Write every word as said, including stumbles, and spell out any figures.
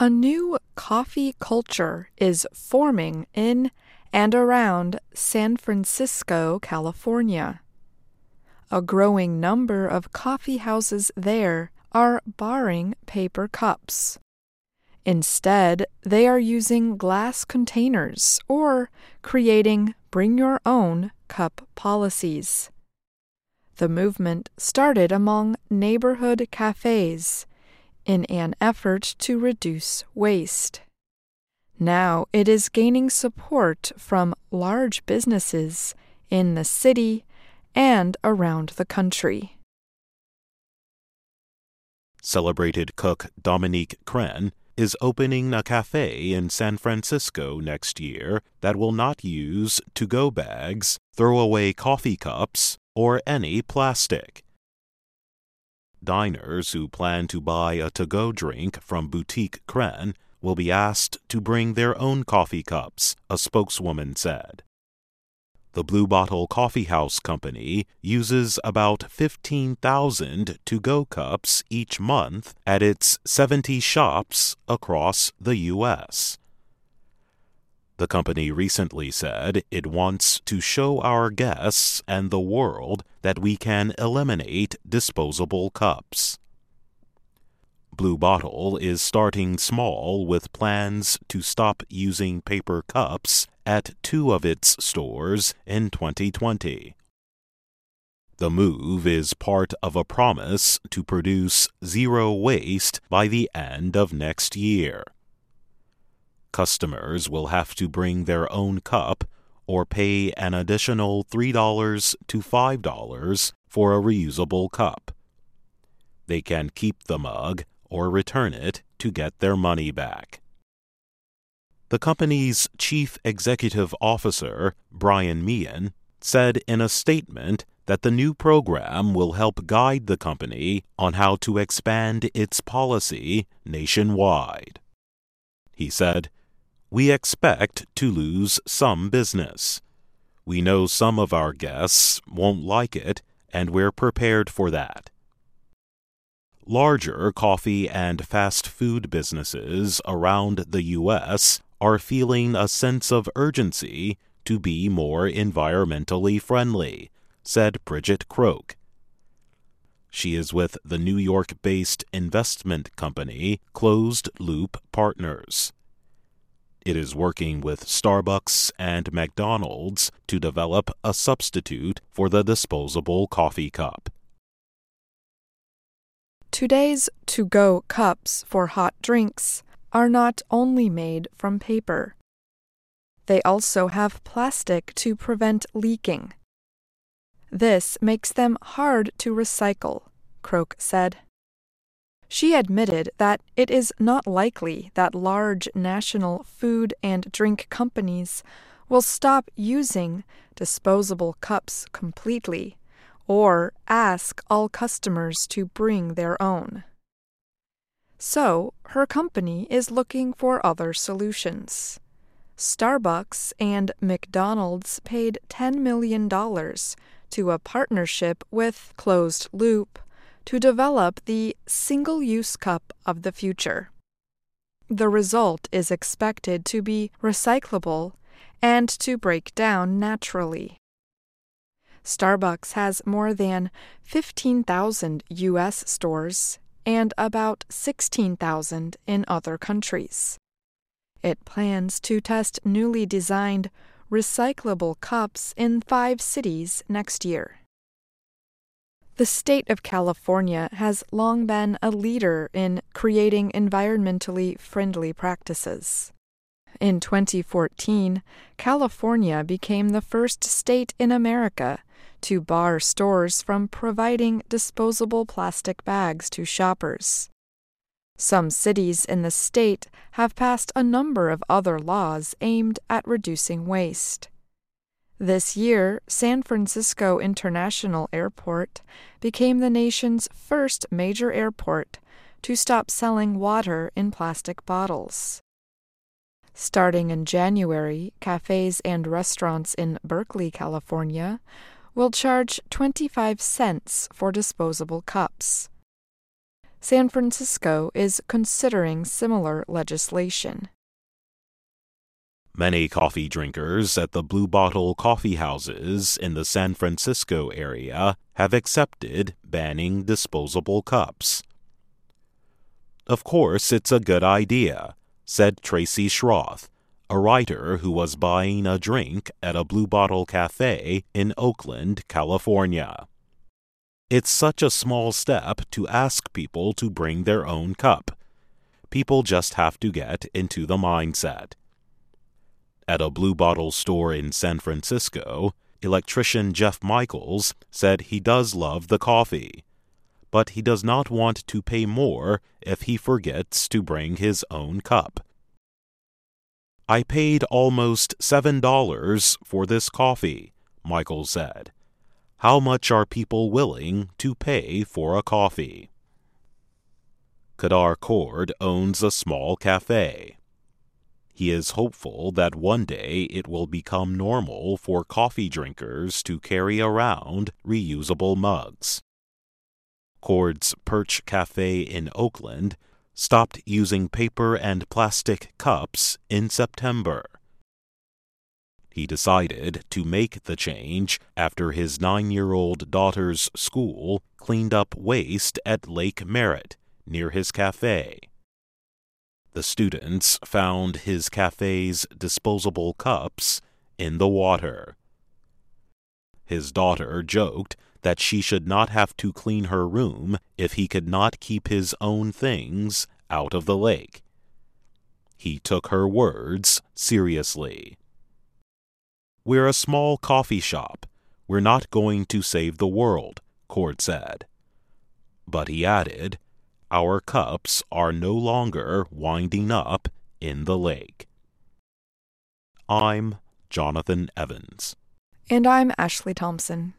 A new coffee culture is forming in and around San Francisco, California. A growing number of coffee houses there are barring paper cups. Instead, they are using glass containers or creating bring-your-own cup policies. The movement started among neighborhood cafes in an effort to reduce waste. Now it is gaining support from large businesses in the city and around the country. Celebrated cook Dominique Crenn is opening a cafe in San Francisco next year that will not use to-go bags, throwaway coffee cups, or any plastic. Diners who plan to buy a to-go drink from Boutique Crenn will be asked to bring their own coffee cups, a spokeswoman said. The Blue Bottle Coffee House Company uses about fifteen thousand to-go cups each month at its seventy shops across the U S The company recently said it wants to show our guests and the world that we can eliminate disposable cups. Blue Bottle is starting small with plans to stop using paper cups at two of its stores in twenty twenty. The move is part of a promise to produce zero waste by the end of next year. Customers will have to bring their own cup or pay an additional three dollars to five dollars for a reusable cup. They can keep the mug or return it to get their money back. The company's chief executive officer, Brian Meehan, said in a statement that the new program will help guide the company on how to expand its policy nationwide. He said, "We expect to lose some business. We know some of our guests won't like it, and we're prepared for that." Larger coffee and fast food businesses around the U S are feeling a sense of urgency to be more environmentally friendly, said Bridget Croak. She is with the New York-based investment company Closed Loop Partners. It is working with Starbucks and McDonald's to develop a substitute for the disposable coffee cup. Today's to-go cups for hot drinks are not only made from paper. They also have plastic to prevent leaking. This makes them hard to recycle, Croak said. She admitted that it is not likely that large national food and drink companies will stop using disposable cups completely or ask all customers to bring their own. So, her company is looking for other solutions. Starbucks and McDonald's paid ten million dollars to a partnership with Closed Loop to develop the single-use cup of the future. The result is expected to be recyclable and to break down naturally. Starbucks has more than fifteen thousand U S stores and about sixteen thousand in other countries. It plans to test newly designed recyclable cups in five cities next year. The state of California has long been a leader in creating environmentally friendly practices. In twenty fourteen, California became the first state in America to bar stores from providing disposable plastic bags to shoppers. Some cities in the state have passed a number of other laws aimed at reducing waste. This year, San Francisco International Airport became the nation's first major airport to stop selling water in plastic bottles. Starting in January, cafes and restaurants in Berkeley, California, will charge twenty-five cents for disposable cups. San Francisco is considering similar legislation. Many coffee drinkers at the Blue Bottle coffee houses in the San Francisco area have accepted banning disposable cups. "Of course, it's a good idea," said Tracy Schroth, a writer who was buying a drink at a Blue Bottle cafe in Oakland, California. "It's such a small step to ask people to bring their own cup. People just have to get into the mindset." At a Blue Bottle store in San Francisco, electrician Jeff Michaels said he does love the coffee, but he does not want to pay more if he forgets to bring his own cup. "I paid almost seven dollars for this coffee," Michaels said. "How much are people willing to pay for a coffee?" Kadar Cord owns a small cafe. He is hopeful that one day it will become normal for coffee drinkers to carry around reusable mugs. Cord's Perch Cafe in Oakland stopped using paper and plastic cups in September. He decided to make the change after his nine-year-old daughter's school cleaned up waste at Lake Merritt, near his cafe. The students found his cafe's disposable cups in the water. His daughter joked that she should not have to clean her room if he could not keep his own things out of the lake. He took her words seriously. "We're a small coffee shop. We're not going to save the world," Cord said. But he added, "Our cups are no longer winding up in the lake." I'm Jonathan Evans. And I'm Ashley Thompson.